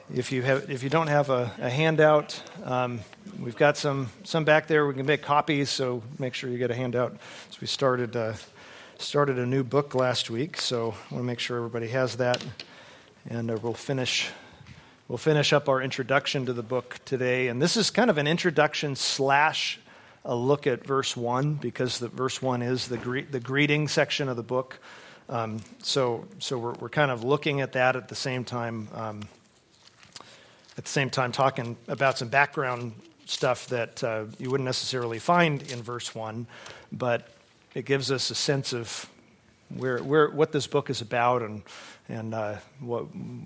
If you don't have a handout, we've got some back there. We can make copies, so make sure you get a handout. So we started a new book last week, so I want to make sure everybody has that, and we'll finish up our introduction to the book today. And this is kind of an introduction / a look at verse 1, because the verse 1 is the greeting section of the book. So we're kind of looking at that at the same time. Talking about some background stuff that you wouldn't necessarily find in verse 1, but it gives us a sense of what this book is about, and what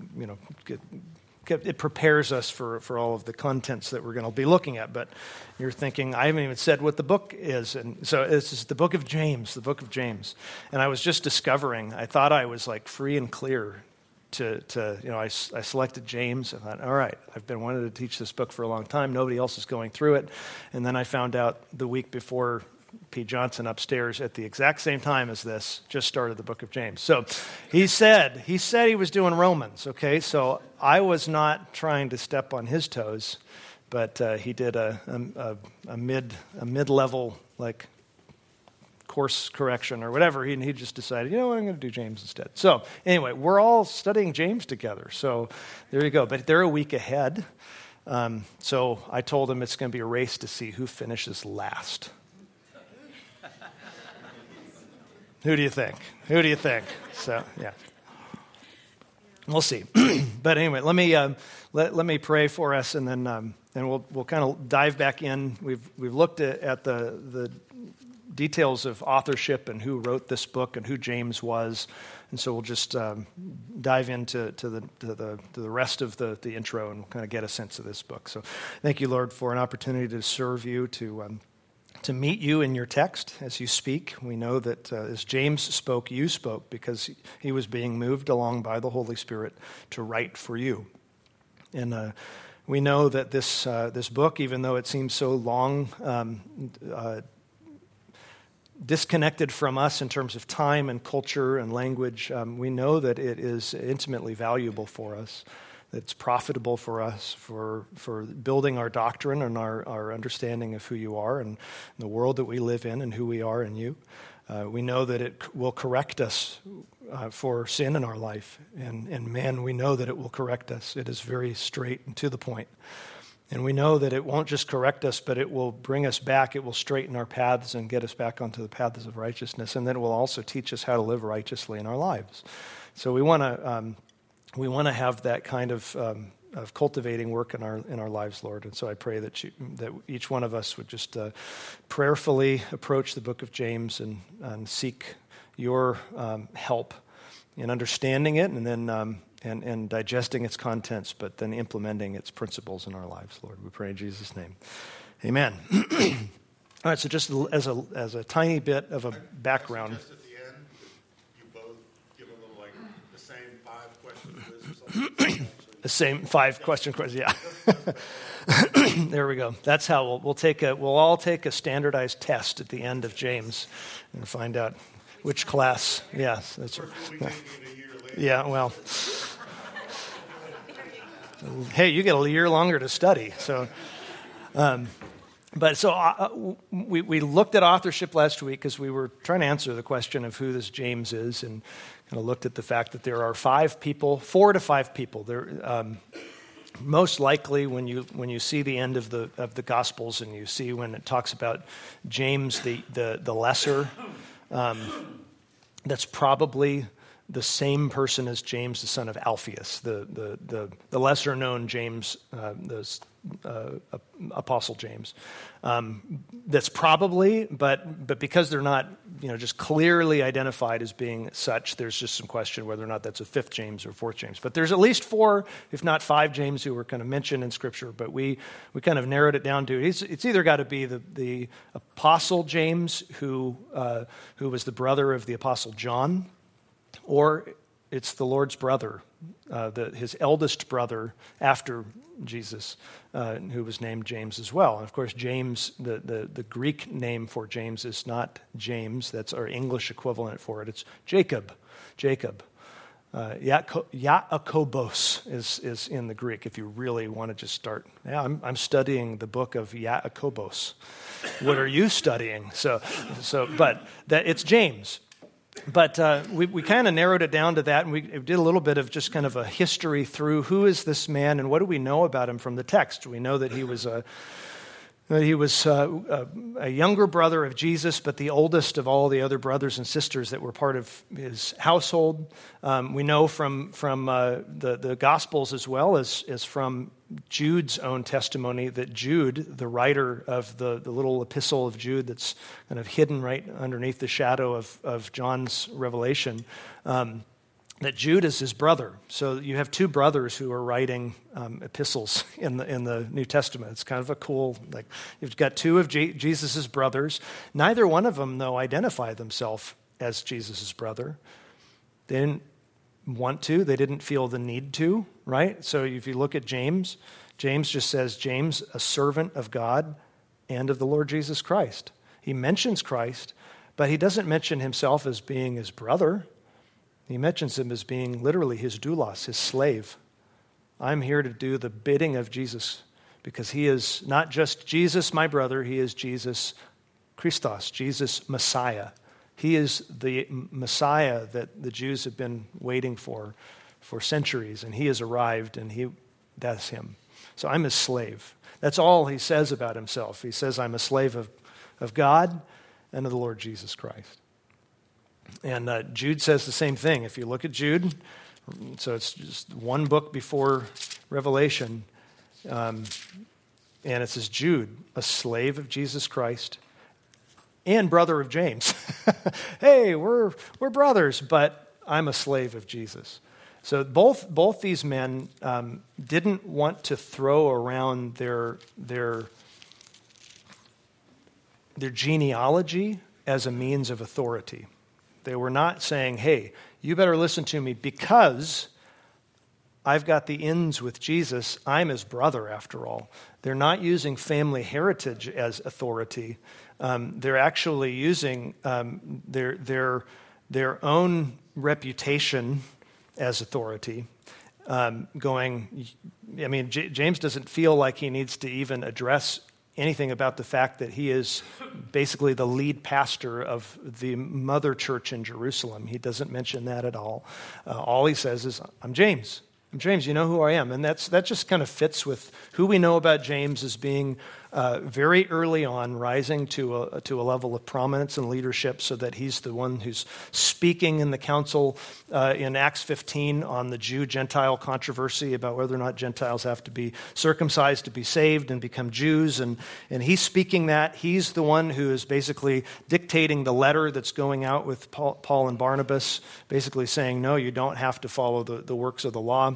it prepares us for all of the contents that we're going to be looking at. But you're thinking, I haven't even said what the book is, and so this is the book of James, And I was just discovering, I thought I was like free and clear. I selected James. I thought, all right, I've been wanting to teach this book for a long time. Nobody else is going through it. And then I found out the week before, Pete Johnson upstairs at the exact same time as this just started the book of James. So he said he was doing Romans. Okay, so I was not trying to step on his toes, but he did a mid-level like course correction or whatever, and he just decided, you know what, I'm going to do James instead. So anyway, we're all studying James together. So there you go. But they're a week ahead. So I told him it's going to be a race to see who finishes last. Who do you think? So yeah, we'll see. But anyway, let me pray for us, and then we'll kind of dive back in. We've looked at the details of authorship and who wrote this book and who James was, and so we'll just dive into the rest of the intro and kind of get a sense of this book. So, thank you, Lord, for an opportunity to serve you, to meet you in your text as you speak. We know that as James spoke, you spoke because he was being moved along by the Holy Spirit to write for you, and we know that this book, even though it seems so long, disconnected from us in terms of time and culture and language, we know that it is intimately valuable for us, that it's profitable for us for building our doctrine and our understanding of who you are and the world that we live in and who we are in you. We know that it will correct us for sin in our life, and man, we know that it will correct us. It is very straight and to the point. And we know that it won't just correct us, but it will bring us back. It will straighten our paths and get us back onto the paths of righteousness. And then it will also teach us how to live righteously in our lives. So we want to have that kind of cultivating work in our lives, Lord. And so I pray that each one of us would just prayerfully approach the book of James and seek your help in understanding it, and then and digesting its contents, but then implementing its principles in our lives, Lord. We pray in Jesus' name. Amen. All right, so just as a tiny bit of a background. Just at the end, you both give a little, like, the same 5-question quiz or something. The same 5-question quiz, yeah. There we go. That's how we'll all take a standardized test at the end of James and find out which class. Yes, that's right. Yeah, well. Hey, you get a year longer to study. So, we looked at authorship last week because we were trying to answer the question of who this James is, and kind of looked at the fact that there are 4 to 5 people. There, most likely, when you see the end of the Gospels, and you see when it talks about James the lesser, that's probably the same person as James, the son of Alphaeus, the lesser known James, Apostle James. That's probably, but because they're not, just clearly identified as being such, there's just some question whether or not that's a 5th James or 4th James. But there's at least 4, if not 5 James who were kind of mentioned in Scripture. But we kind of narrowed it down to it's either got to be the Apostle James who was the brother of the Apostle John, or it's the Lord's brother, his eldest brother after Jesus, who was named James as well. And of course, James, the Greek name for James is not James. That's our English equivalent for it. It's Jacob. Yaakobos is in the Greek, if you really want to just start. Yeah, I'm studying the book of Yaakobos. What are you studying? But it's James. But we kind of narrowed it down to that, and we did a little bit of just kind of a history through who is this man and what do we know about him from the text. We know that he was a younger brother of Jesus, but the oldest of all the other brothers and sisters that were part of his household. We know from the Gospels as well as from Jude's own testimony that Jude, the writer of the little epistle of Jude that's kind of hidden right underneath the shadow of John's revelation, that Jude is his brother. So you have two brothers who are writing epistles in the New Testament. It's kind of a cool, you've got two of Jesus' brothers. Neither one of them, though, identify themselves as Jesus' brother. They didn't want to. They didn't feel the need to, right? So if you look at James, James just says, James, a servant of God and of the Lord Jesus Christ. He mentions Christ, but he doesn't mention himself as being his brother. He mentions him as being literally his doulos, his slave. I'm here to do the bidding of Jesus because he is not just Jesus, my brother, he is Jesus Christos, Jesus Messiah. He is the Messiah that the Jews have been waiting for centuries, and he has arrived, and that's him. So I'm his slave. That's all he says about himself. He says, I'm a slave of God and of the Lord Jesus Christ. And Jude says the same thing. If you look at Jude, so it's just one book before Revelation, and it says, Jude, a slave of Jesus Christ and brother of James. Hey, we're brothers, but I'm a slave of Jesus. So both these men didn't want to throw around their genealogy as a means of authority. They were not saying, hey, you better listen to me because I've got the ins with Jesus. I'm his brother, after all. They're not using family heritage as authority. They're actually using their own reputation as authority. James doesn't feel like he needs to even address anything about the fact that he is basically the lead pastor of the mother church in Jerusalem. He doesn't mention that at all. All he says is, I'm James. I'm James, you know who I am. And that just kind of fits with who we know about James as being very early on rising to a level of prominence and leadership, so that he's the one who's speaking in the council in Acts 15 on the Jew-Gentile controversy about whether or not Gentiles have to be circumcised to be saved and become Jews. And he's speaking that. He's the one who is basically dictating the letter that's going out with Paul and Barnabas, basically saying, no, you don't have to follow the works of the law.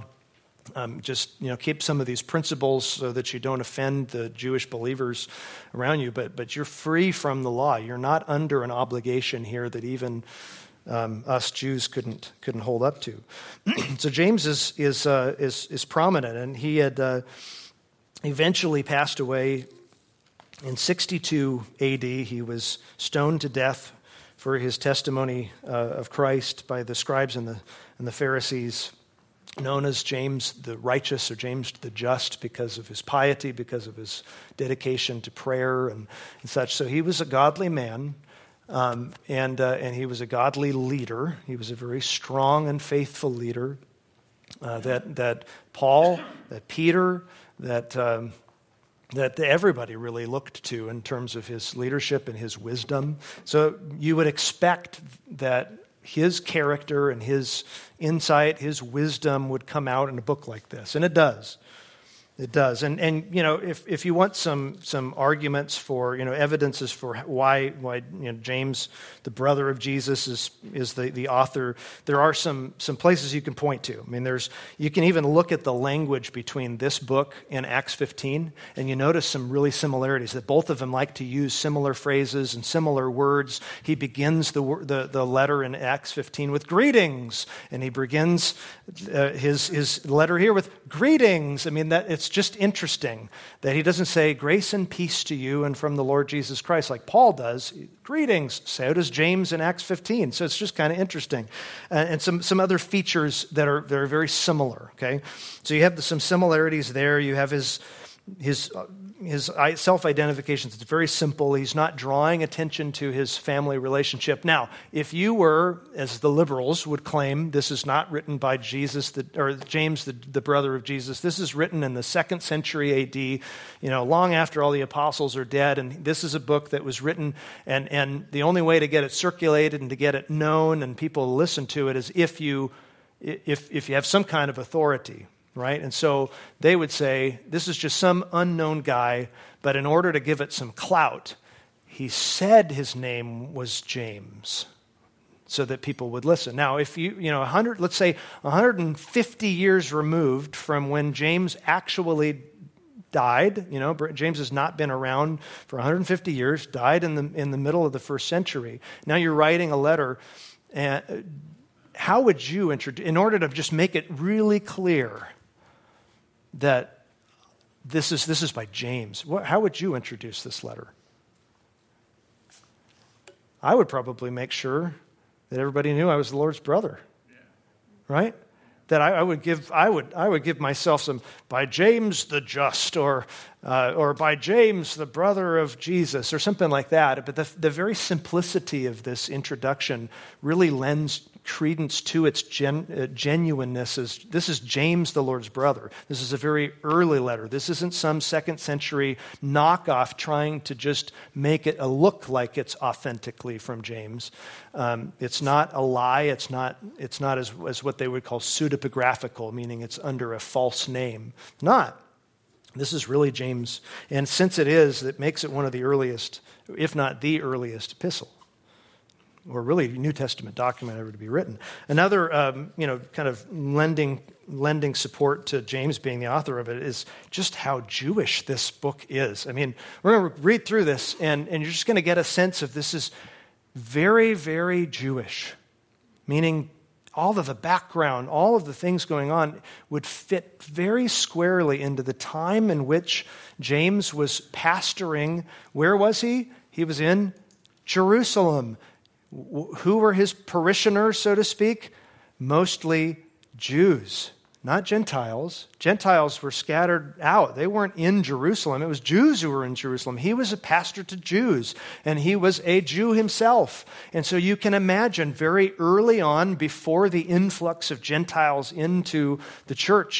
Keep some of these principles so that you don't offend the Jewish believers around you, but you're free from the law. You're not under an obligation here that even us Jews couldn't hold up to. So James is prominent, and he had eventually passed away in 62 AD. He was stoned to death for his testimony of Christ by the scribes and the Pharisees, known as James the Righteous or James the Just because of his piety, because of his dedication to prayer and such. So he was a godly man, and he was a godly leader. He was a very strong and faithful leader that Paul, that Peter, that everybody really looked to in terms of his leadership and his wisdom. So you would expect that his character and his insight, his wisdom would come out in a book like this. And it does. It does. And if you want some arguments for, evidences for why James, the brother of Jesus, is the author, there are some places you can point to. You can even look at the language between this book and Acts 15, and you notice some really similarities, that both of them like to use similar phrases and similar words. He begins the letter in Acts 15 with greetings, and he begins his letter here with greetings. That it's it's just interesting that he doesn't say grace and peace to you and from the Lord Jesus Christ like Paul does. Greetings. So does James in Acts 15. So it's just kind of interesting. And some other features that are very similar, okay? So you have some similarities there. You have his self-identification. It's very simple. He's not drawing attention to his family relationship. Now, if you were, as the liberals would claim, this is not written by Jesus, or James, the brother of Jesus. This is written in the 2nd century A.D., long after all the apostles are dead. And this is a book that was written, and the only way to get it circulated and to get it known and people listen to it is if you have some kind of authority. Right? And so they would say, this is just some unknown guy, but in order to give it some clout, he said his name was James so that people would listen. Now, if let's say 150 years removed from when James actually died, James has not been around for 150 years, died in the middle of the 1st century. Now you're writing a letter, and how would you in order to just make it really clear that this is by James, how would you introduce this letter? I would probably make sure that everybody knew I was the Lord's brother, right? That I would give myself some by James the just, or by James the brother of Jesus, or something like that. But the very simplicity of this introduction really lends credence to its genuineness. This is James the Lord's brother. This is a very early letter. This isn't some 2nd century knockoff trying to just make it look like it's authentically from James. It's not a lie. It's not as what they would call pseudepigraphical, meaning it's under a false name. Not. This is really James. And since it makes it one of the earliest, if not the earliest epistle, or really New Testament document ever to be written. Another, kind of lending support to James being the author of it is just how Jewish this book is. I mean, we're going to read through this, and you're just going to get a sense of this is very, very Jewish, meaning all of the background, all of the things going on would fit very squarely into the time in which James was pastoring. Where was he? He was in Jerusalem. Who were his parishioners, so to speak? Mostly Jews, not Gentiles. Gentiles were scattered out. They weren't in Jerusalem. It was Jews who were in Jerusalem. He was a pastor to Jews, and he was a Jew himself. And so you can imagine very early on, before the influx of Gentiles into the church,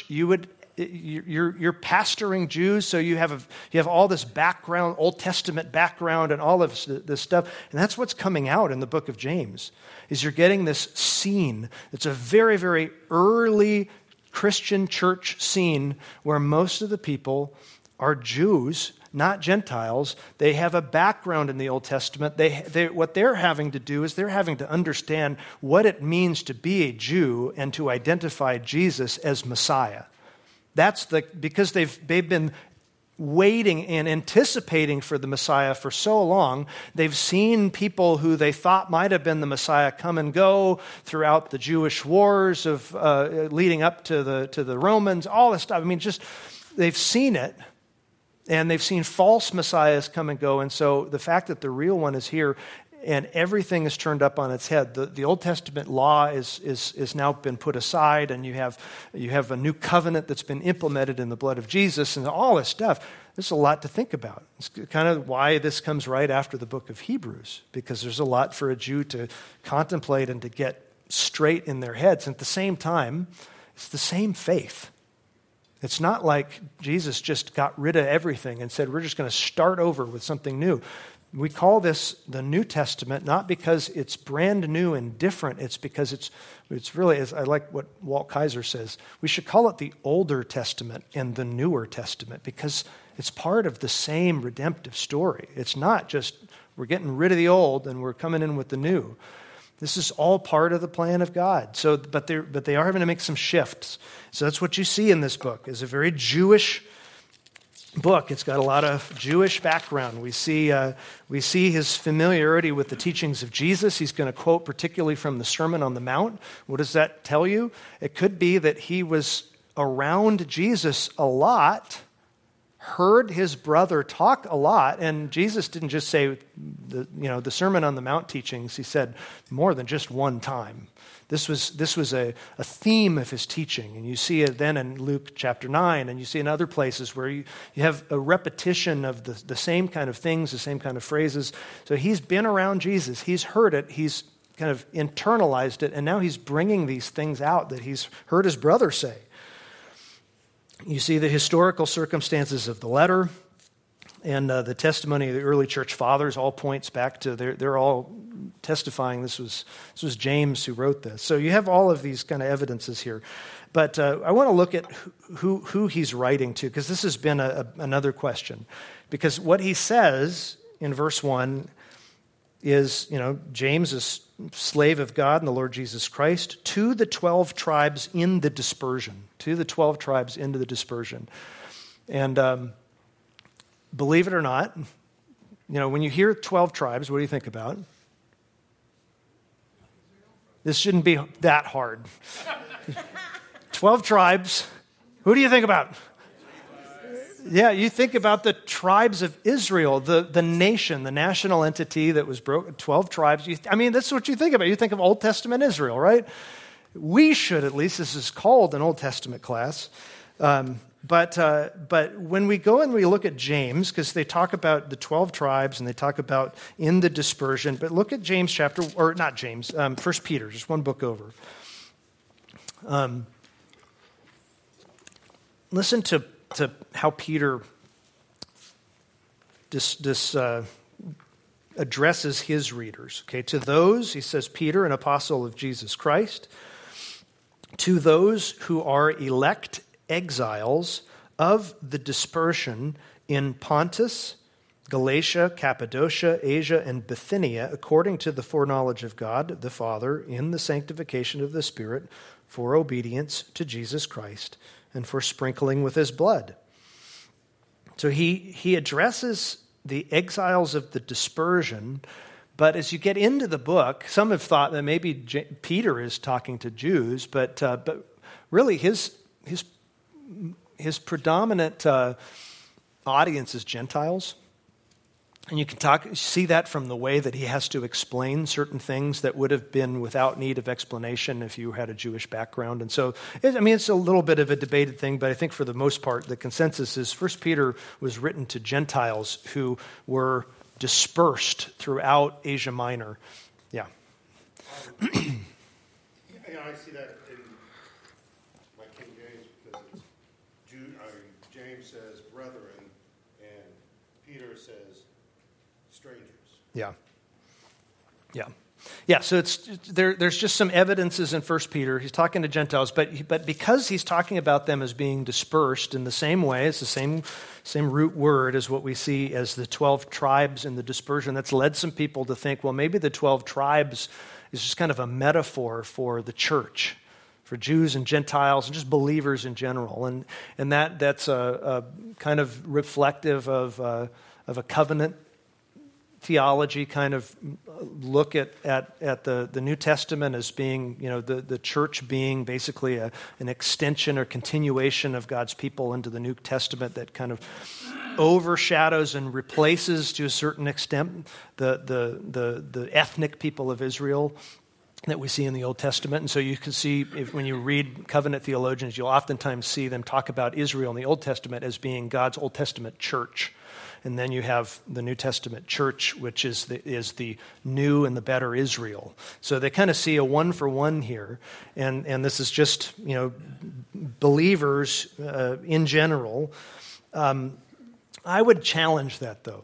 you're pastoring Jews, so you have all this background, Old Testament background, and all of this stuff, and that's what's coming out in the book of James. Is you're getting this scene. It's a very, very early Christian church scene where most of the people are Jews, not Gentiles. They have a background in the Old Testament. What they're having to do is they're having to understand what it means to be a Jew and to identify Jesus as Messiah. Because they've been waiting and anticipating for the Messiah for so long. They've seen people who they thought might have been the Messiah come and go throughout the Jewish wars of leading up to the Romans, all this stuff. I mean, just they've seen it, and they've seen false messiahs come and go. And so the fact that the real one is here, and everything is turned up on its head. The Old Testament law is now been put aside, and you have a new covenant that's been implemented in the blood of Jesus, and all this stuff. There's a lot to think about. It's kind of why this comes right after the book of Hebrews, because there's a lot for a Jew to contemplate and to get straight in their heads. And at the same time, it's the same faith. It's not like Jesus just got rid of everything and said, we're just going to start over with something new. We call this the New Testament not because it's brand new and different. It's because it's really, as I like what Walt Kaiser says, we should call it the Older Testament and the Newer Testament, because it's part of the same redemptive story. It's not just we're getting rid of the old and we're coming in with the new. This is all part of the plan of God. So, but they are having to make some shifts. So that's what you see in this book, is a very Jewish book. It's got a lot of Jewish background. We see his familiarity with the teachings of Jesus. He's going to quote particularly from the Sermon on the Mount. What does that tell you? It could be that he was around Jesus a lot, heard his brother talk a lot, and Jesus didn't just say the Sermon on the Mount teachings. He said more than just one time. This was a theme of his teaching, and you see it then in Luke chapter 9, and you see in other places where you have a repetition of the same kind of things, the same kind of phrases. So he's been around Jesus, he's heard it, he's kind of internalized it, and now he's bringing these things out that he's heard his brother say. You see the historical circumstances of the letter, and the testimony of the early church fathers all points back to, they're all testifying this was James who wrote this. So you have all of these kind of evidences here. But I want to look at who he's writing to, because this has been another question. Because what he says in verse 1 is, James is slave of God and the Lord Jesus Christ, to the 12 tribes in the dispersion. To the 12 tribes into the dispersion. And believe it or not, when you hear 12 tribes, what do you think about? This shouldn't be that hard. 12 tribes. Who do you think about? Yeah, you think about the tribes of Israel, the nation, the national entity that was broken, 12 tribes. That's what you think about. You think of Old Testament Israel, right? We should, at least, this is called an Old Testament class. But when we go and we look at James, because they talk about the 12 tribes and they talk about in the dispersion, but look at James 1 Peter, just one book over. Listen to how Peter addresses his readers. Okay, to those, he says, Peter, an apostle of Jesus Christ, to those who are elect exiles of the dispersion in Pontus, Galatia, Cappadocia, Asia, and Bithynia, according to the foreknowledge of God the Father, in the sanctification of the Spirit, for obedience to Jesus Christ, and for sprinkling with his blood. So he addresses the exiles of the dispersion, but as you get into the book, some have thought that maybe Peter is talking to Jews, but really his predominant audience is Gentiles. And you can see that from the way that he has to explain certain things that would have been without need of explanation if you had a Jewish background. And so, it's a little bit of a debated thing, but I think for the most part, the consensus is 1 Peter was written to Gentiles who were dispersed throughout Asia Minor. Yeah. I see that in my King James because it's James says brethren and Peter says strangers. Yeah. So there's just some evidences in 1 Peter. He's talking to Gentiles, but because he's talking about them as being dispersed in the same way, it's the same root word as what we see as the 12 tribes in the dispersion. That's led some people to think, well, maybe the 12 tribes is just kind of a metaphor for the church, for Jews and Gentiles and just believers in general, and that's a kind of reflective of a covenant theology kind of look at the New Testament as being, the church being basically an extension or continuation of God's people into the New Testament that kind of overshadows and replaces to a certain extent the ethnic people of Israel that we see in the Old Testament. And so you can see, when you read covenant theologians, you'll oftentimes see them talk about Israel in the Old Testament as being God's Old Testament church. And then you have the New Testament church, which is the new and the better Israel. So they kind of see a one-for-one here. And this is just, believers in general. I would challenge that, though.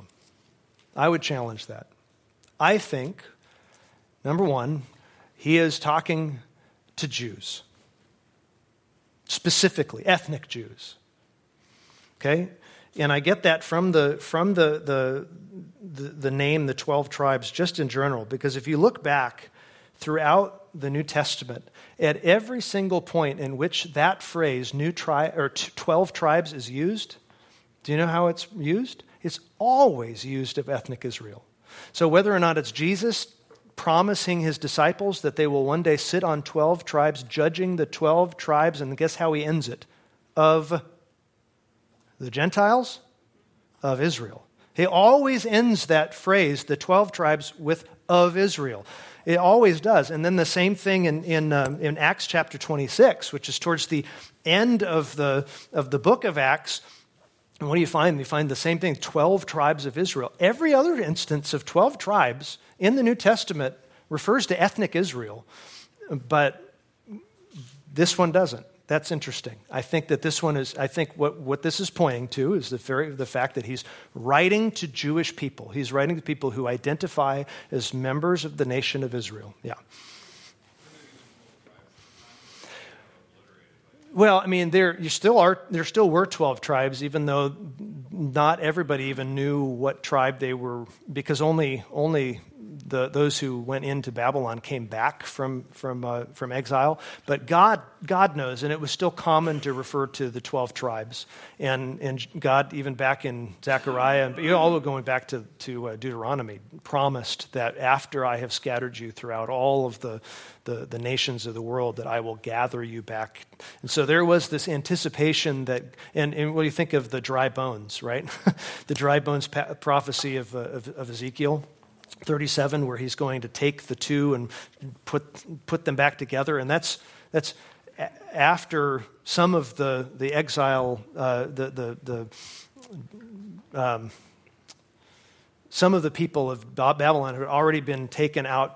I think, number one, he is talking to Jews. Specifically, ethnic Jews. Okay? And I get that from the name, the 12 tribes, just in general, because if you look back throughout the New Testament, at every single point in which that phrase, 12 tribes, is used, do you know how it's used? It's always used of ethnic Israel. So whether or not it's Jesus promising his disciples that they will one day sit on 12 tribes, judging the 12 tribes, and guess how he ends it? of the Gentiles, of Israel. He always ends that phrase, the 12 tribes, with of Israel. It always does. And then the same thing in Acts chapter 26, which is towards the end of the book of Acts. And what do you find? You find the same thing, 12 tribes of Israel. Every other instance of 12 tribes in the New Testament refers to ethnic Israel, but this one doesn't. That's interesting. I think that this one is, I think what this is pointing to is the fact that he's writing to Jewish people. He's writing to people who identify as members of the nation of Israel. Yeah. Well, I mean, there still were 12 tribes, even though not everybody even knew what tribe they were, because only those who went into Babylon came back from exile. But God knows, and it was still common to refer to the 12 tribes. And God, even back in Zechariah, and all going back to Deuteronomy, promised that after I have scattered you throughout all of the nations of the world, that I will gather you back. And so there was this anticipation that, and what do you think of the dry bones, right? The dry bones prophecy of Ezekiel 37, where he's going to take the two and put them back together. And that's after some of the exile, some of the people of Babylon had already been taken out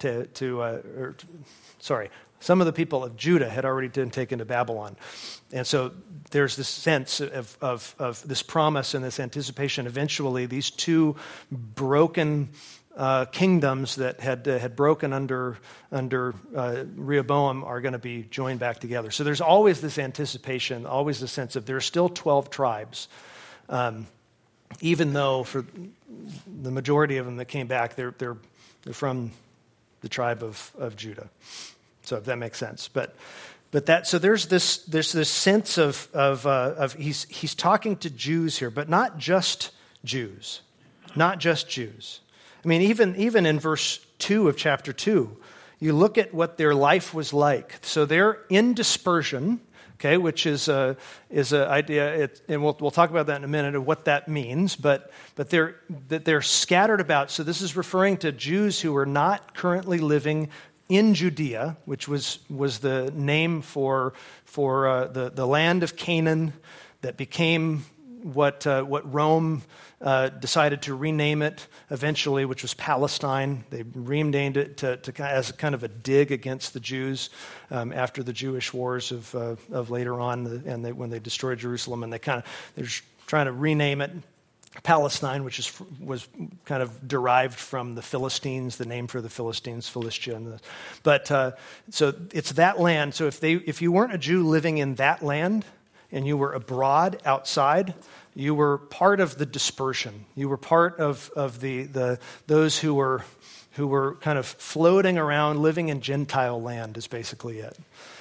some of the people of Judah had already been taken to Babylon. And so there's this sense of this promise and this anticipation. Eventually, these two broken kingdoms that had broken under Rehoboam are going to be joined back together. So there's always this anticipation, always the sense of there's still 12 tribes, even though for the majority of them that came back, they're from the tribe of Judah. So if that makes sense, but that, so there's this sense of he's talking to Jews here, but not just Jews, not just Jews. I mean, even in verse 2 of chapter 2, you look at what their life was like. So they're in dispersion, okay, which is a idea, and we'll talk about that in a minute of what that means. But they're scattered about. So this is referring to Jews who are not currently living in Judea, which was the name for the land of Canaan that became what Rome decided to rename it eventually, which was Palestine. They renamed it as kind of a dig against the Jews after the Jewish wars of later on, and when they destroyed Jerusalem, and they're trying to rename it Palestine, which was kind of derived from the Philistines, the name for the Philistines, Philistia. So it's that land. So if you weren't a Jew living in that land and you were abroad outside, you were part of the dispersion. You were part of those who were kind of floating around, living in Gentile land is basically it.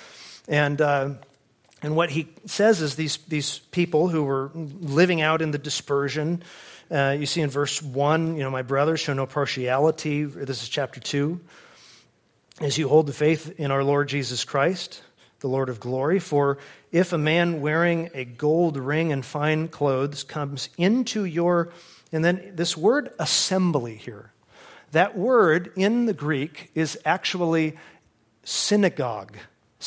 And what he says is these people who were living out in the dispersion, you see in verse 1, my brothers, show no partiality. This is chapter 2. As you hold the faith in our Lord Jesus Christ, the Lord of glory. For if a man wearing a gold ring and fine clothes comes into your, and then this word assembly here, that word in the Greek is actually synagogue.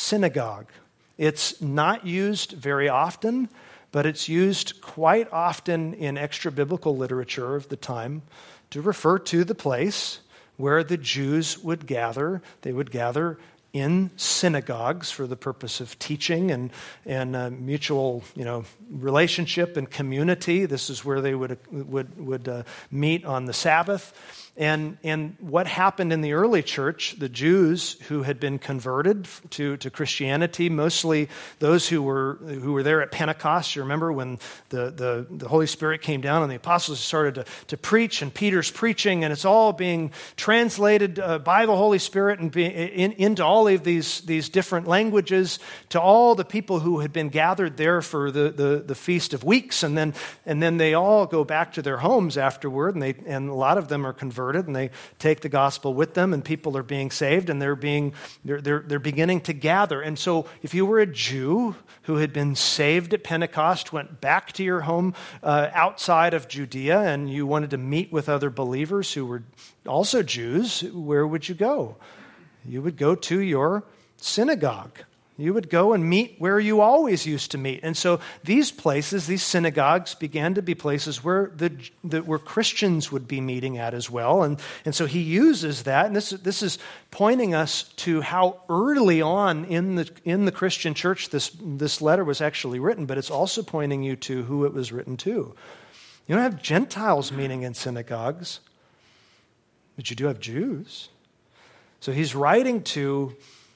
It's not used very often, but it's used quite often in extra-biblical literature of the time to refer to the place where the Jews would gather. They would gather in synagogues for the purpose of teaching and mutual, relationship and community. This is where they would meet on the Sabbath. And what happened in the early church, the Jews who had been converted to Christianity, mostly those who were there at Pentecost. You remember when the Holy Spirit came down and the apostles started to preach, and Peter's preaching, and it's all being translated by the Holy Spirit and into all all of these different languages to all the people who had been gathered there for the Feast of Weeks, and then they all go back to their homes afterward, and a lot of them are converted, and they take the gospel with them, and people are being saved, and they're beginning to gather. And so if you were a Jew who had been saved at Pentecost, went back to your home outside of Judea, and you wanted to meet with other believers who were also Jews, where would you go? You would go to your synagogue. You would go and meet where you always used to meet. And so these places, these synagogues, began to be places where where Christians would be meeting at as well. And so he uses that, and this is pointing us to how early on in the Christian church this letter was actually written, but it's also pointing you to who it was written to. You don't have Gentiles meeting in synagogues, but you do have Jews. So he's writing to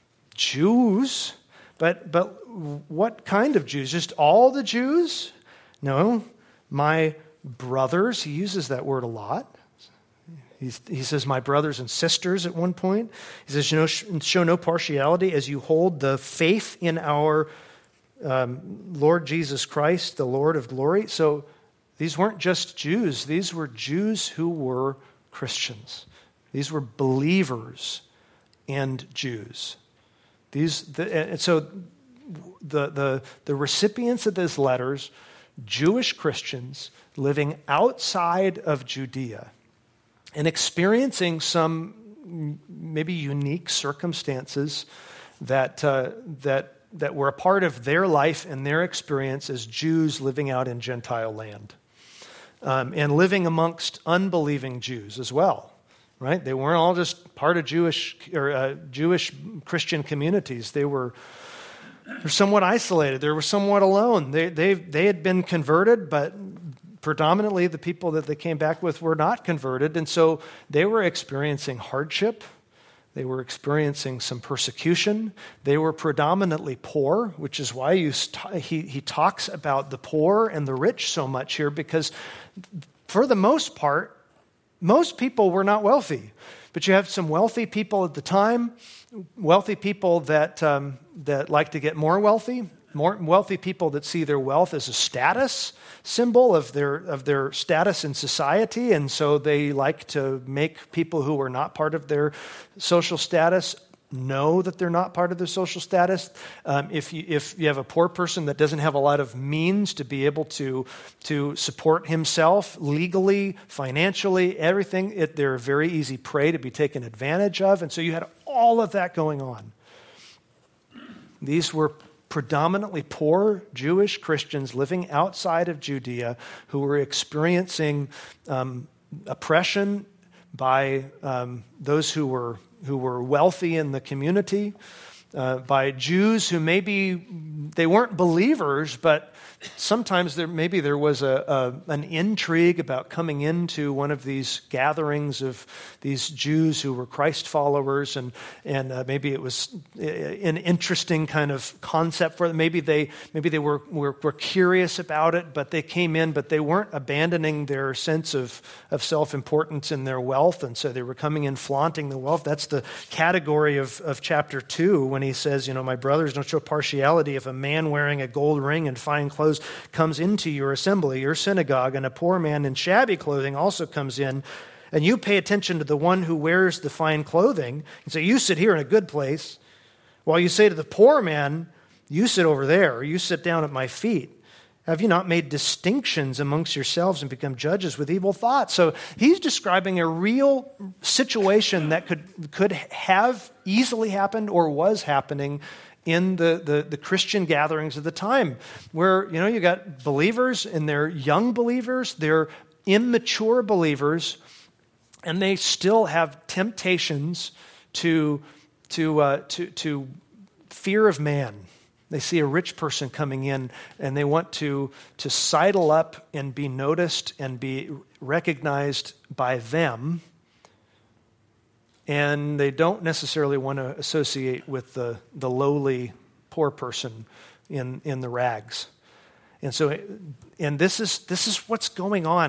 Jews. But what kind of Jews? Just all the Jews? No, my brothers. He uses that word a lot. He says, my brothers and sisters at one point. He says, show no partiality as you hold the faith in our Lord Jesus Christ, the Lord of glory. So these weren't just Jews. These were Jews who were Christians. These were believers and Jews. So the recipients of these letters, Jewish Christians living outside of Judea and experiencing some maybe unique circumstances that were a part of their life and their experience as Jews living out in Gentile land, and living amongst unbelieving Jews as well. Right? They weren't all just part of Jewish Christian communities. They're somewhat isolated. They were somewhat alone. They had been converted, but predominantly the people that they came back with were not converted, and so they were experiencing hardship. They were experiencing some persecution. They were predominantly poor, which is why he talks about the poor and the rich so much here, because for the most part, most people were not wealthy, but you have some wealthy people at the time, wealthy people that like to get more wealthy people that see their wealth as a status symbol of their status in society, and so they like to make people who are not part of their social status know that they're not part of their social status. If you have a poor person that doesn't have a lot of means to be able to support himself legally, financially, everything, they're a very easy prey to be taken advantage of. And so you had all of that going on. These were predominantly poor Jewish Christians living outside of Judea who were experiencing oppression by those who were wealthy in the community, by Jews who maybe they weren't believers, but sometimes there was an intrigue about coming into one of these gatherings of these Jews who were Christ followers, and maybe it was an interesting kind of concept for them. Maybe they were curious about it, but they came in, but they weren't abandoning their sense of self-importance in their wealth, and so they were coming in flaunting the wealth. That's the category of chapter 2 when he says, my brothers, don't show partiality. If a man wearing a gold ring and fine clothes comes into your assembly, your synagogue, and a poor man in shabby clothing also comes in, and you pay attention to the one who wears the fine clothing, and say, you sit here in a good place, while you say to the poor man, you sit over there, or you sit down at my feet. Have you not made distinctions amongst yourselves and become judges with evil thoughts? So he's describing a real situation that could have easily happened or was happening in the Christian gatherings of the time, where you got believers, and they're young believers, they're immature believers, and they still have temptations to fear of man. They see a rich person coming in, and they want to sidle up and be noticed and be recognized by them. And they don't necessarily want to associate with the lowly poor person in the rags. And this is what's going on.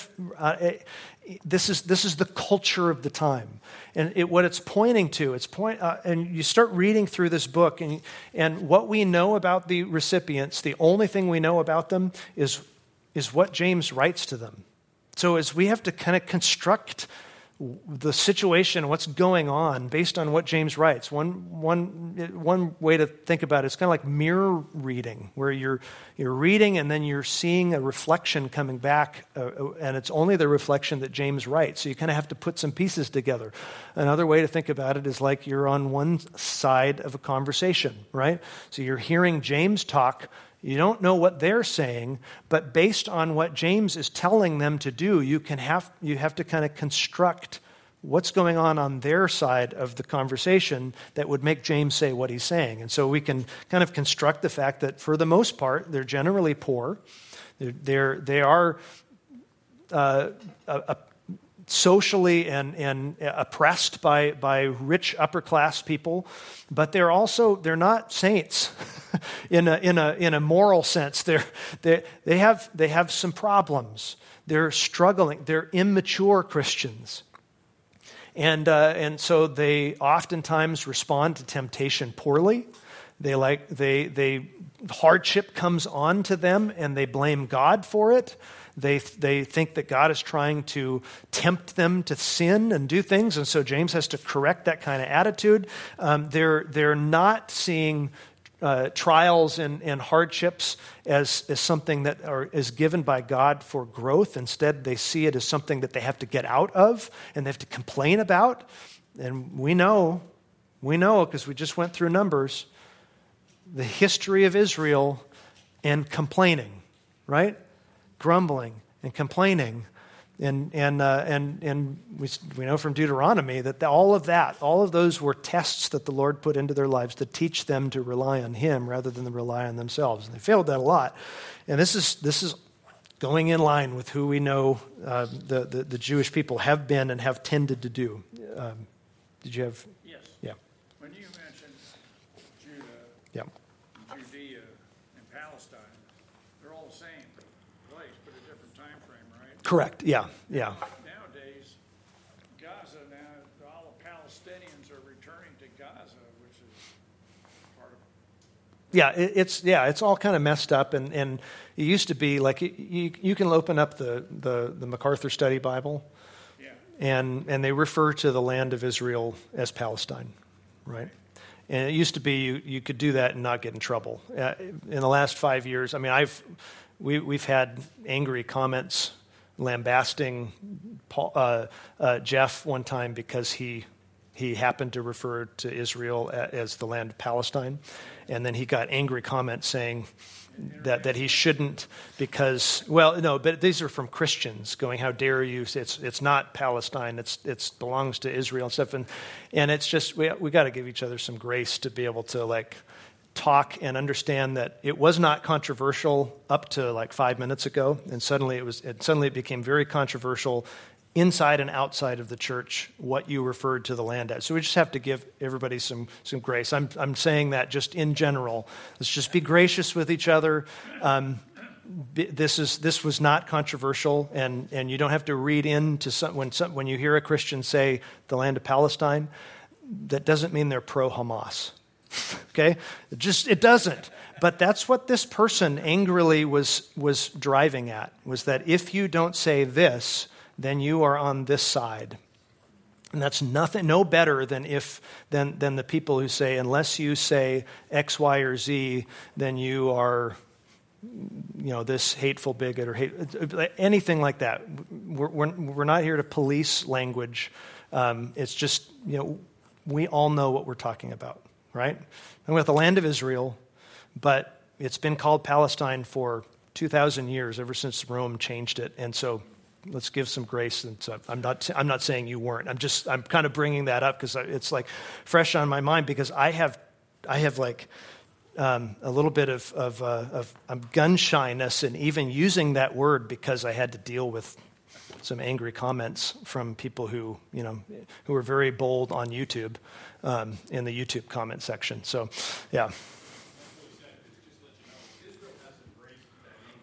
This is the culture of the time, and what it's pointing to. And you start reading through this book, and what we know about the recipients, the only thing we know about them is what James writes to them. So as we have to kind of construct the situation, what's going on, based on what James writes. One way to think about it is kind of like mirror reading, where you're reading and then you're seeing a reflection coming back, and it's only the reflection that James writes. So you kind of have to put some pieces together. Another way to think about it is like you're on one side of a conversation, right? So you're hearing James talk. You don't know what they're saying, but based on what James is telling them to do, you have to kind of construct what's going on their side of the conversation that would make James say what he's saying. And so we can kind of construct the fact that for the most part, they're generally poor. They are socially and oppressed by rich upper class people, but they're not saints in a moral sense. They have some problems. They're struggling. They're immature Christians, and so they oftentimes respond to temptation poorly. Hardship comes on to them, and they blame God for it. They think that God is trying to tempt them to sin and do things, and so James has to correct that kind of attitude. They're not seeing trials and hardships as something that is given by God for growth. Instead, they see it as something that they have to get out of and they have to complain about. And we know because we just went through Numbers, the history of Israel and complaining, right? Grumbling and complaining, and we know from Deuteronomy that all of those were tests that the Lord put into their lives to teach them to rely on Him rather than to rely on themselves, and they failed that a lot. And this is going in line with who we know the Jewish people have been and have tended to do. Did you have? Yes. Yeah. When you mentioned Judah, Yeah. Judea, and Palestine, they're all the same place, but a different time frame, right? Correct. Yeah. Nowadays, Gaza, all the Palestinians are returning to Gaza, which is part of. Yeah, it's all kind of messed up, and it used to be like you can open up the MacArthur Study Bible, Yeah. and they refer to the land of Israel as Palestine, right? And it used to be you could do that and not get in trouble. In the last 5 years, I mean, we've had angry comments lambasting Jeff one time because he happened to refer to Israel as the land of Palestine, and then he got angry comments saying that he shouldn't because, well, no, but these are from Christians going, how dare you, it's not Palestine, it belongs to Israel and stuff, and it's just, we got to give each other some grace to be able to like talk and understand that it was not controversial up to like 5 minutes ago, and suddenly it became very controversial inside and outside of the church what you referred to the land as. So we just have to give everybody some grace. I'm saying that just in general. Let's just be gracious with each other. This was not controversial, and you don't have to read into when you hear a Christian say the land of Palestine, that doesn't mean they're pro-Hamas. Okay? It doesn't. But that's what this person angrily was driving at, was that if you don't say this, then you are on this side. And that's no better than the people who say, unless you say X, Y, or Z, then you are, this hateful bigot or anything like that. We're not here to police language. It's just, we all know what we're talking about, right? And we have the land of Israel, but it's been called Palestine for 2,000 years, ever since Rome changed it. And so let's give some grace. And so I'm not saying you weren't. I'm kind of bringing that up because it's like fresh on my mind, because I have like a little bit of gun shyness in even using that word, because I had to deal with some angry comments from people who were very bold on YouTube, in the YouTube comment section. So, yeah.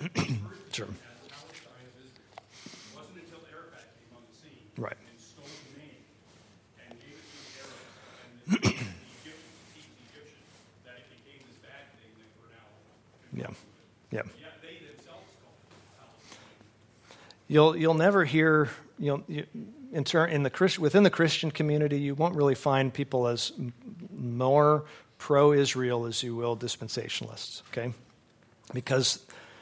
Sure. as Palestine as Israel. It wasn't until Arafat came on the scene Right. and stole the name and gave it to the Arabs and the Egyptians that it became this bad thing that we're now Yeah. Yeah. Yeah, they themselves called it Palestine. You'll never hear within the Christian community, you won't really find people as more pro-Israel as you will dispensationalists. Okay, because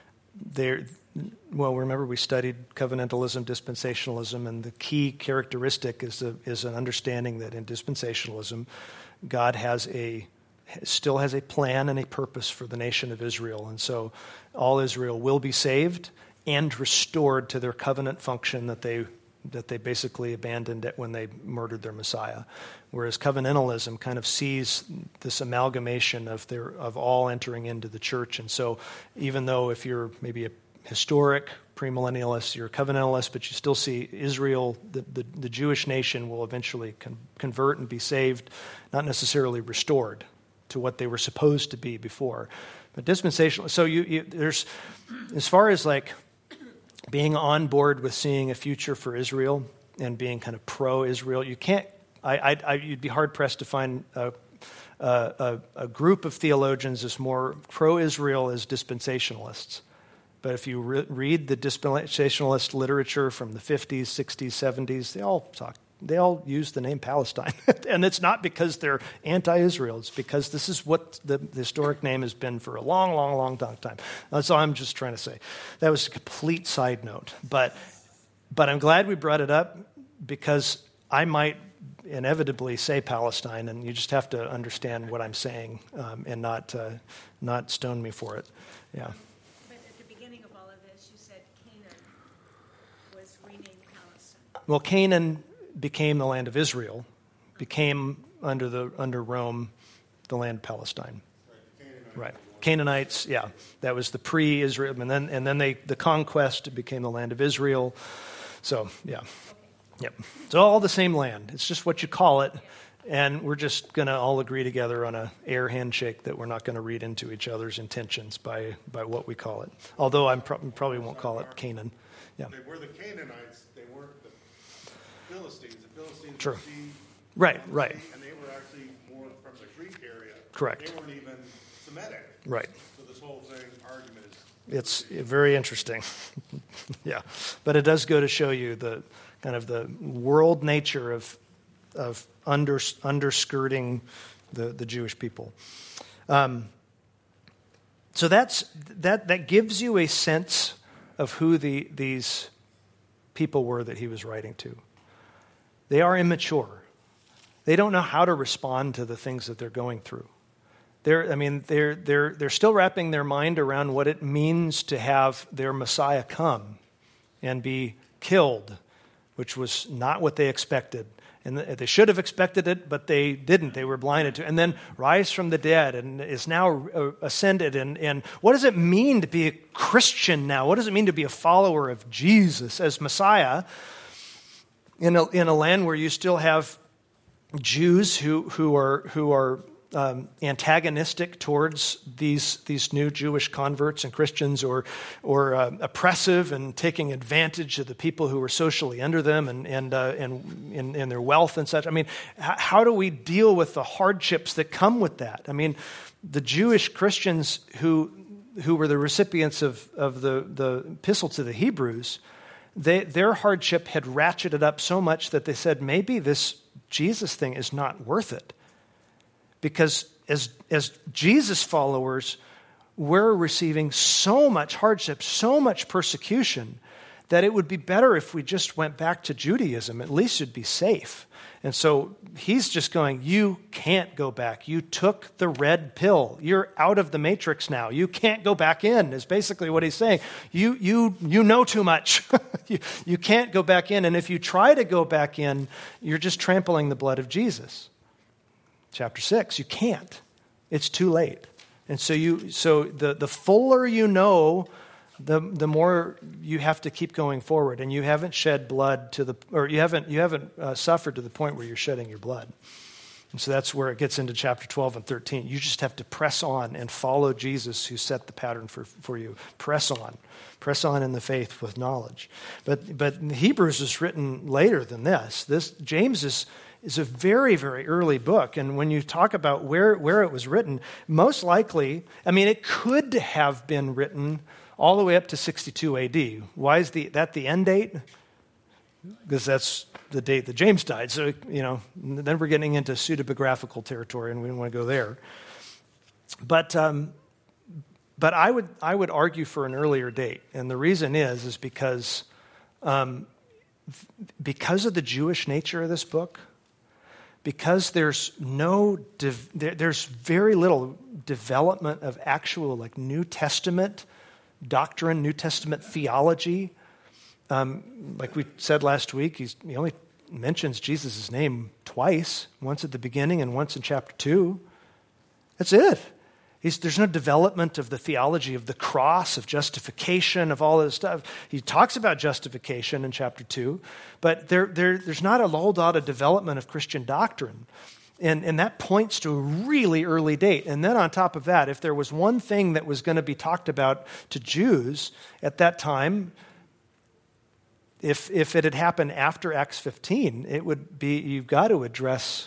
remember we studied covenantalism, dispensationalism, and the key characteristic is an understanding that in dispensationalism, God still has a plan and a purpose for the nation of Israel, and so all Israel will be saved and restored to their covenant function that they basically abandoned it when they murdered their Messiah. Whereas covenantalism kind of sees this amalgamation of all entering into the church. And so even though if you're maybe a historic premillennialist, you're a covenantalist, but you still see Israel, the Jewish nation will eventually convert and be saved, not necessarily restored to what they were supposed to be before. But dispensational, so there's, as far as like being on board with seeing a future for Israel and being kind of pro-Israel, you can't. You'd be hard pressed to find a group of theologians as more pro-Israel as dispensationalists. But if you read the dispensationalist literature from the 50s, 60s, 70s, they all use the name Palestine. And it's not because they're anti-Israel. It's because this is what the historic name has been for a long, long, long time. That's all I'm just trying to say. That was a complete side note. But I'm glad we brought it up because I might inevitably say Palestine, and you just have to understand what I'm saying and not stone me for it. Yeah. But at the beginning of all of this, you said Canaan was renamed Palestine. Well, Canaan became the land of Israel, became under Rome the land of Palestine. Right. Canaanites, yeah. That was the pre-Israel, and then the conquest became the land of Israel. So, yeah. Yep. It's all the same land. It's just what you call it, and we're just going to all agree together on a air handshake that we're not going to read into each other's intentions by what we call it. Although I probably won't call it Canaan. Yeah. They were the Canaanites. They weren't the Philistines. The Philistines True. were sea, Right. and they were actually more from the Greek area. Correct. They weren't even Semitic. Right. So this whole argument is... It's very interesting. Yeah. But it does go to show you the kind of the world nature of underskirting the Jewish people. So that gives you a sense of who these people were that he was writing to. They are immature. They don't know how to respond to the things that they're going through. They're still wrapping their mind around what it means to have their Messiah come and be killed, which was not what they expected. And they should have expected it, but they didn't. They were blinded to it. And then rise from the dead and is now ascended. And what does it mean to be a Christian now? What does it mean to be a follower of Jesus as Messiah in a land where you still have Jews who are antagonistic towards these new Jewish converts and Christians, or oppressive and taking advantage of the people who were socially under them and in their wealth and such. I mean, how do we deal with the hardships that come with that? I mean, the Jewish Christians who were the recipients of the epistle to the Hebrews, their hardship had ratcheted up so much that they said, maybe this Jesus thing is not worth it. Because as Jesus followers, we're receiving so much hardship, so much persecution, that it would be better if we just went back to Judaism. At least it'd be safe. And so he's just going, you can't go back. You took the red pill. You're out of the matrix now. You can't go back in, is basically what he's saying. You know too much. You can't go back in. And if you try to go back in, you're just trampling the blood of Jesus. Chapter 6, you can't. It's too late. And so the fuller you know, the more you have to keep going forward. And you haven't shed blood you haven't suffered to the point where you're shedding your blood. And so that's where it gets into chapter 12 and 13. You just have to press on and follow Jesus who set the pattern for you. Press on. Press on in the faith with knowledge. But Hebrews is written later than this. James is a very, very early book. And when you talk about where it was written, most likely, it could have been written all the way up to 62 AD. Why is that the end date? Because that's the date that James died. So, then we're getting into pseudepigraphical territory, and we don't want to go there. But I would argue for an earlier date, and the reason is because of the Jewish nature of this book, because there's very little development of actual New Testament doctrine, New Testament theology. Like we said last week, he only mentions Jesus' name twice, once at the beginning and once in chapter 2. That's it. There's no development of the theology of the cross, of justification, of all this stuff. He talks about justification in chapter 2, but there's not a whole lot of development of Christian doctrine. And that points to a really early date. And then on top of that, if there was one thing that was going to be talked about to Jews at that time, if it had happened after Acts 15, it would be you've got to address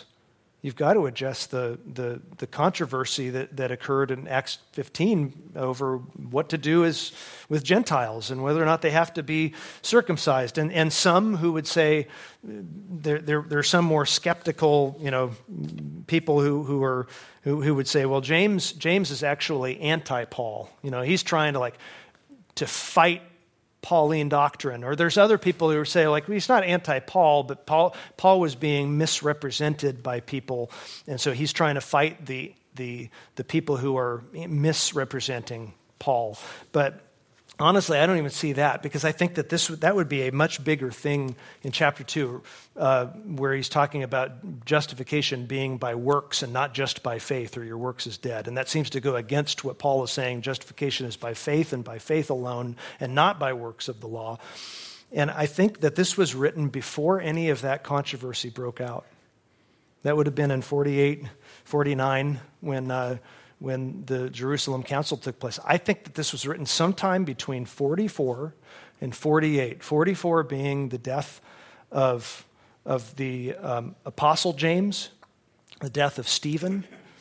the controversy that occurred in Acts 15 over what to do with Gentiles and whether or not they have to be circumcised. And some who would say there are some more skeptical, people who would say, well, James is actually anti-Paul. He's trying to fight Pauline doctrine. Or there's other people who say, he's not anti-Paul, but Paul was being misrepresented by people, and so he's trying to fight the people who are misrepresenting Paul. But honestly, I don't even see that, because I think that would be a much bigger thing in chapter 2, where he's talking about justification being by works and not just by faith, or your works is dead. And that seems to go against what Paul is saying. Justification is by faith and by faith alone and not by works of the law. And I think that this was written before any of that controversy broke out. That would have been in 48, 49 when the Jerusalem Council took place. I think that this was written sometime between 44 and 48. 44 being the death of the Apostle James, the death of Stephen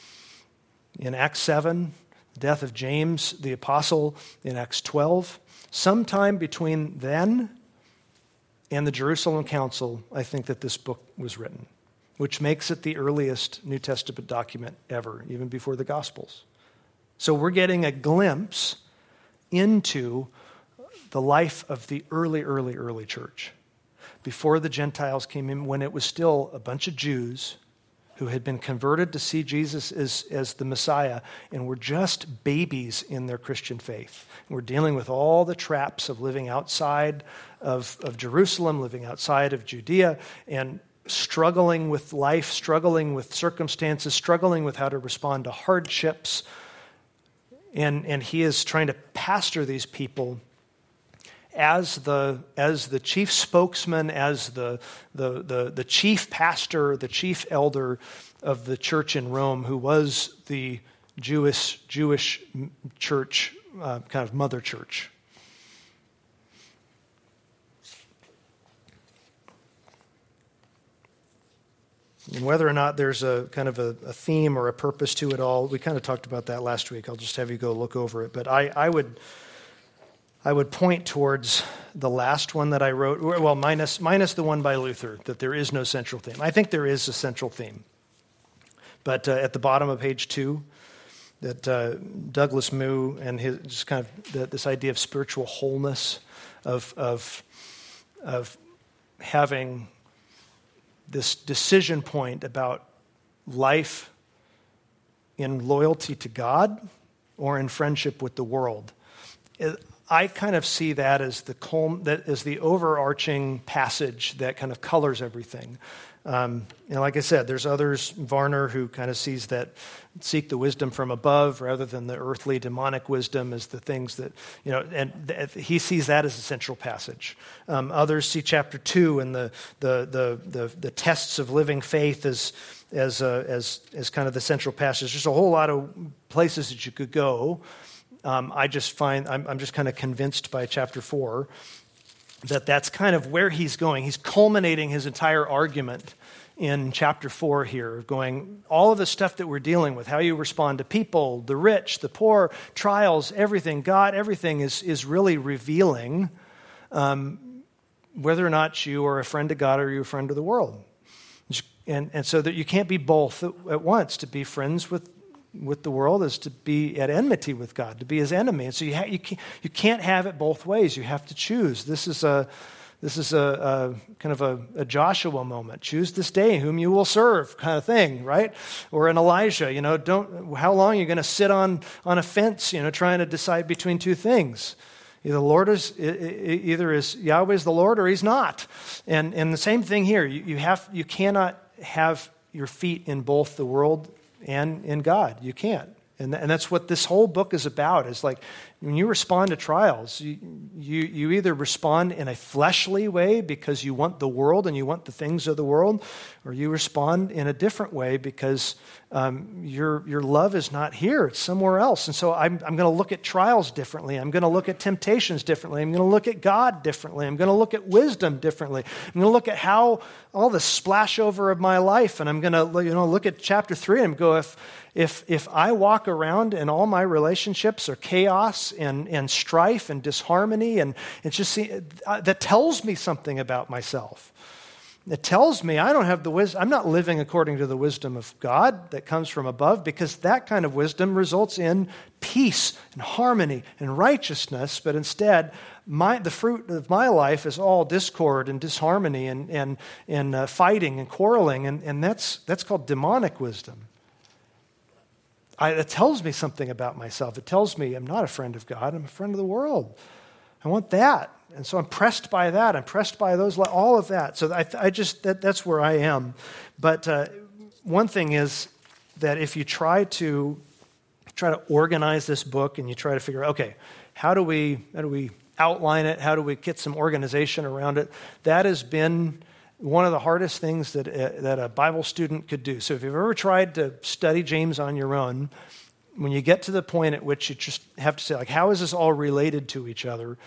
in Acts 7, the death of James the Apostle in Acts 12. Sometime between then and the Jerusalem Council, I think that this book was written, which makes it the earliest New Testament document ever, even before the Gospels. So we're getting a glimpse into the life of the early church, before the Gentiles came in, when it was still a bunch of Jews who had been converted to see Jesus as the Messiah and were just babies in their Christian faith. And we're dealing with all the traps of living outside of Jerusalem, living outside of Judea, and struggling with life, struggling with circumstances, struggling with how to respond to hardships. And he is trying to pastor these people as the chief spokesman, as the chief pastor, the chief elder of the church in Rome, who was the Jewish church, kind of mother church. And whether or not there's a kind of a theme or a purpose to it all, we kind of talked about that last week. I'll just have you go look over it. But I would point towards the last one that I wrote, well, minus the one by Luther, that there is no central theme. I think there is a central theme. But at the bottom of page 2, that Douglas Moo and his just kind of this idea of spiritual wholeness, of having this decision point about life in loyalty to God or in friendship with the world. I kind of see that as the overarching passage that kind of colors everything. Like I said, there's others, Varner, who kind of sees that seek the wisdom from above rather than the earthly demonic wisdom as the things that, and he sees that as a central passage. Others see chapter 2 and the tests of living faith as kind of the central passage. There's a whole lot of places that you could go. I'm just kind of convinced by chapter 4 that that's kind of where he's going. He's culminating his entire argument in chapter 4 here, going all of the stuff that we're dealing with, how you respond to people, the rich, the poor, trials, everything, God, everything is really revealing whether or not you are a friend of God or you're a friend of the world. And so that you can't be both at once. To be friends with the world is to be at enmity with God, to be his enemy. And so you can't have it both ways. You have to choose. This is a kind of a Joshua moment. Choose this day whom you will serve, kind of thing, right? Or an Elijah, how long are you going to sit on a fence, trying to decide between two things? Either is Yahweh is the Lord or he's not. And the same thing here. You cannot have your feet in both the world and in God. You can't. And that's what this whole book is about. Is like when you respond to trials, you either respond in a fleshly way because you want the world and you want the things of the world, or you respond in a different way because your love is not here, it's somewhere else. And so I'm going to look at trials differently. I'm going to look at temptations differently. I'm going to look at God differently. I'm going to look at wisdom differently. I'm going to look at how all the splash over of my life, and I'm going to look at chapter 3 and go, if I walk around and all my relationships are chaos and strife and disharmony, and it's just that tells me something about myself. It tells me I don't have the wisdom. I'm not living according to the wisdom of God that comes from above, because that kind of wisdom results in peace and harmony and righteousness. But instead, the fruit of my life is all discord and disharmony and fighting and quarreling, and that's called demonic wisdom. It tells me something about myself. It tells me I'm not a friend of God. I'm a friend of the world. I want that. And so I'm pressed by that. I'm pressed by all of that. So that's where I am. But one thing is that if you try to organize this book and you try to figure out, okay, how do we outline it? How do we get some organization around it? That has been one of the hardest things that a Bible student could do. So if you've ever tried to study James on your own, when you get to the point at which you just have to say, like, how is this all related to each other?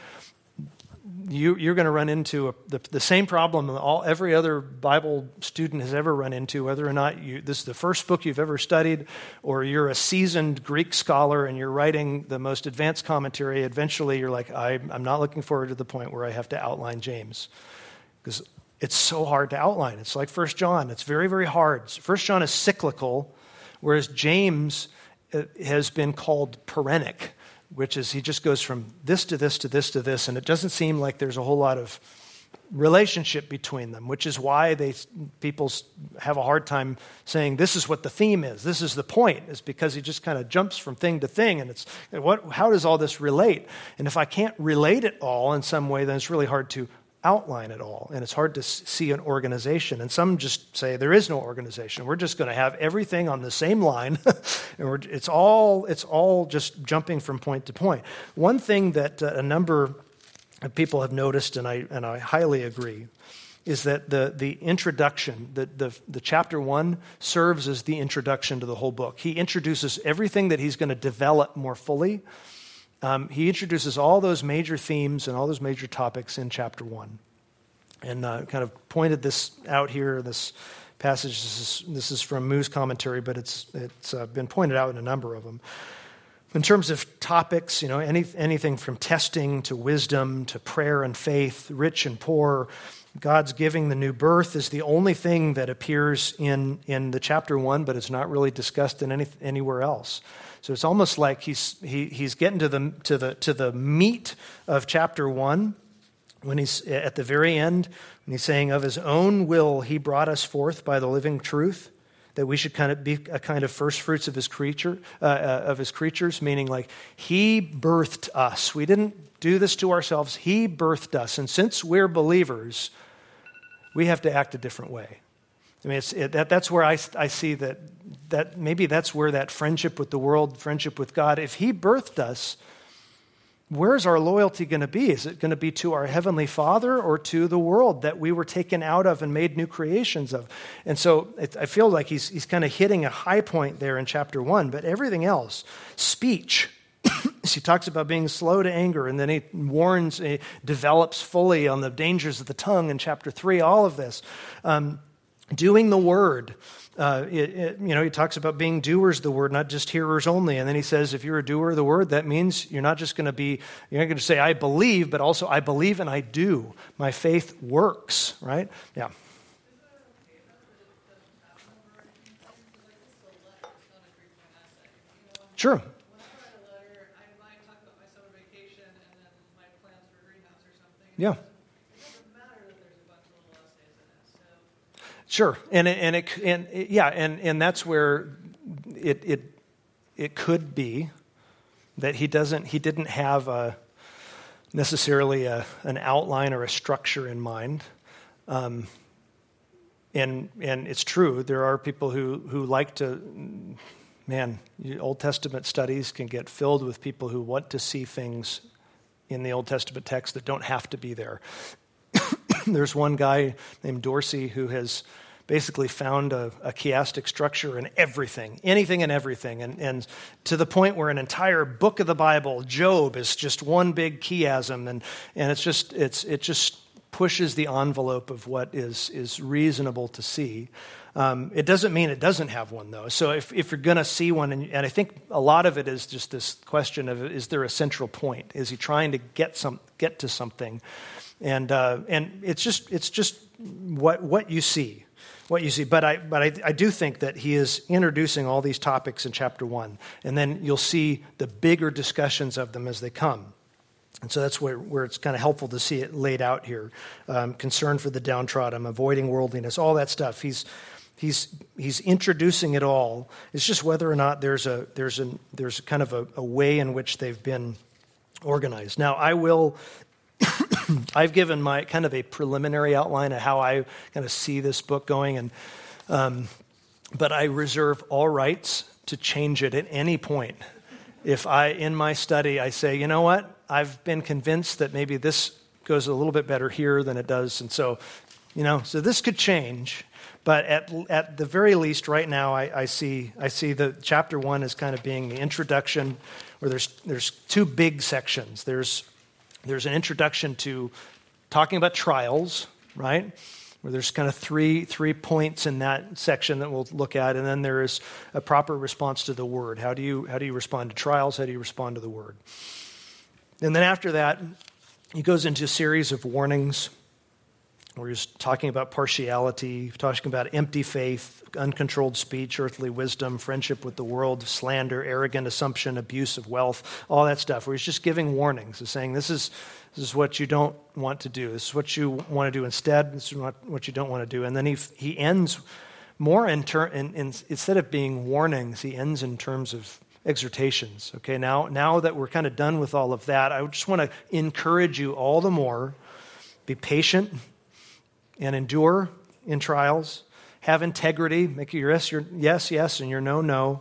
You're going to run into the same problem every other Bible student has ever run into, whether or not this is the first book you've ever studied, or you're a seasoned Greek scholar and you're writing the most advanced commentary. Eventually, you're like, I'm not looking forward to the point where I have to outline James, because it's so hard to outline. It's like 1 John. It's very, very hard. 1 John is cyclical, whereas James has been called perennic, which is he just goes from this to this to this to this, and it doesn't seem like there's a whole lot of relationship between them, which is why people have a hard time saying this is what the theme is, this is the point, is because he just kind of jumps from thing to thing, and it's how does all this relate? And if I can't relate it all in some way, then it's really hard to outline it all, and it's hard to see an organization. And some just say there is no organization. We're just going to have everything on the same line, and it's all just jumping from point to point. One thing that a number of people have noticed, and I highly agree, is that the introduction, the chapter 1 serves as the introduction to the whole book. He introduces everything that he's going to develop more fully. He introduces all those major themes and all those major topics in chapter 1. And kind of pointed this out here, this passage. This is from Moo's commentary, but it's been pointed out in a number of them. In terms of topics, anything from testing to wisdom to prayer and faith, rich and poor, God's giving the new birth is the only thing that appears in the chapter 1, but it's not really discussed in anywhere else. So it's almost like he's getting to the meat of chapter 1 when he's at the very end, when he's saying, of his own will he brought us forth by the living truth, that we should kind of be a kind of first fruits of his creatures, meaning like he birthed us. We didn't do this to ourselves. He birthed us. And since we're believers, we have to act a different way. I mean, that's where I see that maybe that's where that friendship with the world, friendship with God, if he birthed us, where's our loyalty going to be? Is it going to be to our Heavenly Father or to the world that we were taken out of and made new creations of? And so I feel like he's kind of hitting a high point there in chapter 1, but everything else, speech, he talks about being slow to anger, and then he warns, he develops fully on the dangers of the tongue in chapter 3, all of this. Doing the word. He talks about being doers of the word, not just hearers only. And then he says, if you're a doer of the word, that means you're not going to say, I believe, but also I believe and I do. My faith works, right? Yeah. Sure. Yeah. Sure, and that's where it could be that he didn't have necessarily an outline or a structure in mind, and it's true there are people who like to. Man, Old Testament studies can get filled with people who want to see things in the Old Testament text that don't have to be there. There's one guy named Dorsey who has basically found a chiastic structure in everything, anything and everything, and to the point where an entire book of the Bible, Job, is just one big chiasm, and it just pushes the envelope of what is reasonable to see. It doesn't mean it doesn't have one, though. So if you're going to see one, and I think a lot of it is just this question of, is there a central point? Is he trying to get to something? And it's just what you see. But I do think that he is introducing all these topics in chapter 1, and then you'll see the bigger discussions of them as they come. And so that's where it's kind of helpful to see it laid out here. Concern for the downtrodden, avoiding worldliness, all that stuff. He's introducing it all. It's just whether or not there's a kind of a way in which they've been organized. Now, I've given my kind of a preliminary outline of how I kind of see this book going, but I reserve all rights to change it at any point. If in my study, I say, you know what, I've been convinced that maybe this goes a little bit better here than it does, and so this could change. But at the very least, right now, I see the chapter 1 as kind of being the introduction, where there's two big sections. There's an introduction to talking about trials, right? Where there's kind of three points in that section that we'll look at, and then there is a proper response to the word. How do you respond to trials? How do you respond to the word? And then after that, he goes into a series of warnings where he's talking about partiality, talking about empty faith, uncontrolled speech, earthly wisdom, friendship with the world, slander, arrogant assumption, abuse of wealth, all that stuff, where he's just giving warnings. He's saying, this is what you don't want to do. This is what you want to do instead. This is what you don't want to do. And then he ends more instead of being warnings, he ends in terms of exhortations. Okay, now that we're kind of done with all of that, I just want to encourage you all the more. Be patient and endure in trials. Have integrity. Make your yes, yes, and your no, no.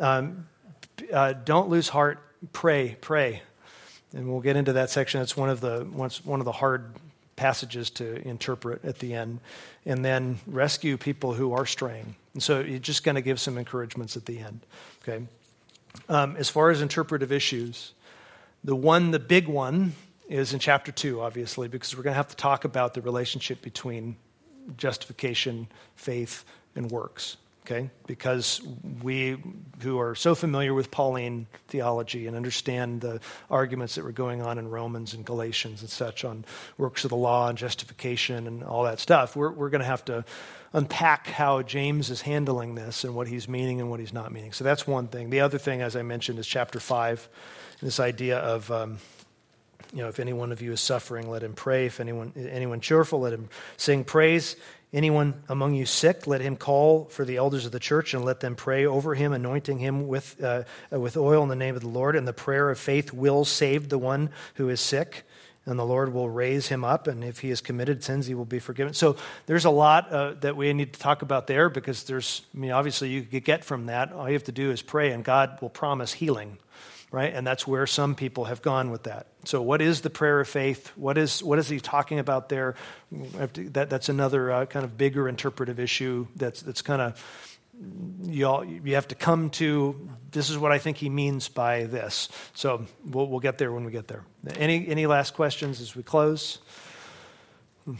Don't lose heart. Pray. And we'll get into that section. It's one of the hard passages to interpret at the end. And then rescue people who are straying. And so you're just going to give some encouragements at the end. Okay. As far as interpretive issues, the big one is in chapter 2, obviously, because we're going to have to talk about the relationship between justification, faith, and works, okay? Because we who are so familiar with Pauline theology and understand the arguments that were going on in Romans and Galatians and such on works of the law and justification and all that stuff, we're going to have to unpack how James is handling this and what he's meaning and what he's not meaning. So that's one thing. The other thing, as I mentioned, is chapter 5, this idea of if any one of you is suffering, let him pray. If anyone cheerful, let him sing praise. anyone among you sick, let him call for the elders of the church and let them pray over him, anointing him with oil in the name of the Lord. And the prayer of faith will save the one who is sick, and the Lord will raise him up. And if he has committed sins, he will be forgiven. So there's a lot that we need to talk about there, because obviously you could get from that. All you have to do is pray, and God will promise healing. Right? And that's where some people have gone with that. So what is the prayer of faith? What is he talking about there? That's another kind of bigger interpretive issue that's kind of, you have to come to, this is what I think he means by this. So we'll get there when we get there. Any last questions as we close? What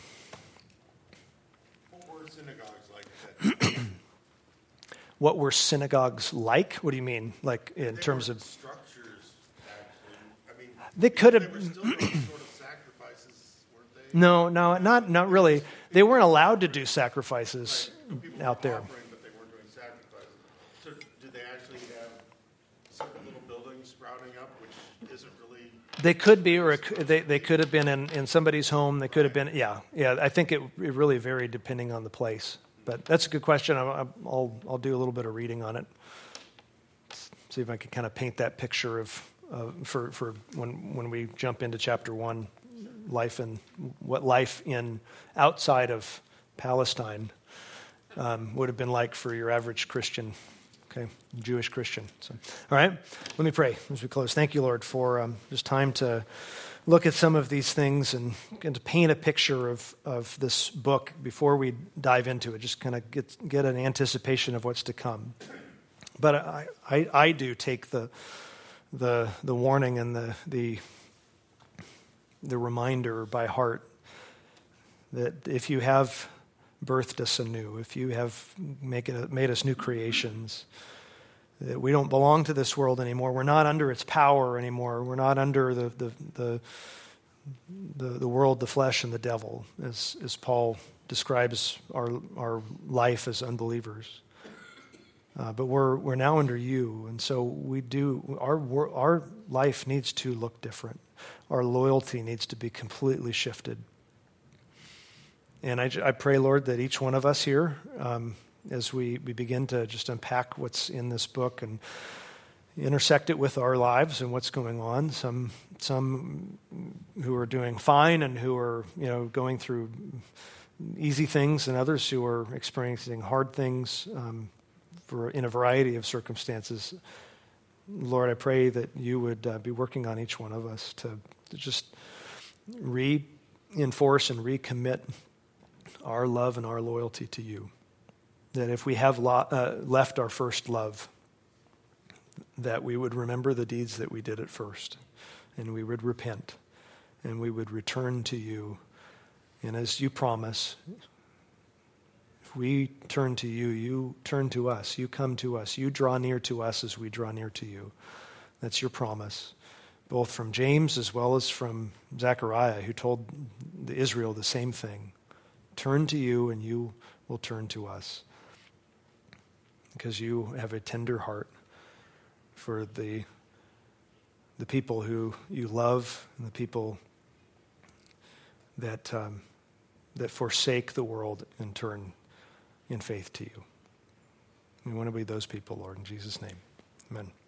were synagogues like that? What were synagogues like? What do you mean? Like in terms of structures, actually. I mean, they could they have. were still doing sort of sacrifices, weren't they? No, not really. They weren't allowed to do sacrifices So people out were there. offering, but they weren't doing sacrifices. So did they actually have certain little buildings sprouting up, which isn't really? They could be, or they could have been in somebody's home. They could have been, yeah. I think it really varied depending on the place. But that's a good question. I'll do a little bit of reading on it. See if I can kind of paint that picture for when we jump into chapter 1, what life in outside of Palestine would have been like for your average Christian, okay, Jewish Christian. So, all right, let me pray as we close. Thank you, Lord, for this time to look at some of these things and to paint a picture of this book before we dive into it, just kind of get an anticipation of what's to come. But I do take the warning and the reminder by heart that if you have birthed us anew, if you have made us new creations, that we don't belong to this world anymore. We're not under its power anymore. We're not under the world, the flesh, and the devil, as Paul describes our life as unbelievers. But we're now under you, and so we do. Our life needs to look different. Our loyalty needs to be completely shifted. And I pray, Lord, that each one of us here, as we begin to just unpack what's in this book and intersect it with our lives and what's going on, some who are doing fine and who are going through easy things, and others who are experiencing hard things in a variety of circumstances. Lord, I pray that you would be working on each one of us to just reinforce and recommit our love and our loyalty to you. That if we have left our first love, that we would remember the deeds that we did at first, and we would repent, and we would return to you. And as you promise, if we turn to you, you turn to us, you come to us, you draw near to us as we draw near to you. That's your promise, both from James as well as from Zechariah, who told Israel the same thing. Turn to you, and you will turn to us, because you have a tender heart for the people who you love and the people that forsake the world and turn in faith to you. We want to be those people, Lord, in Jesus' name. Amen.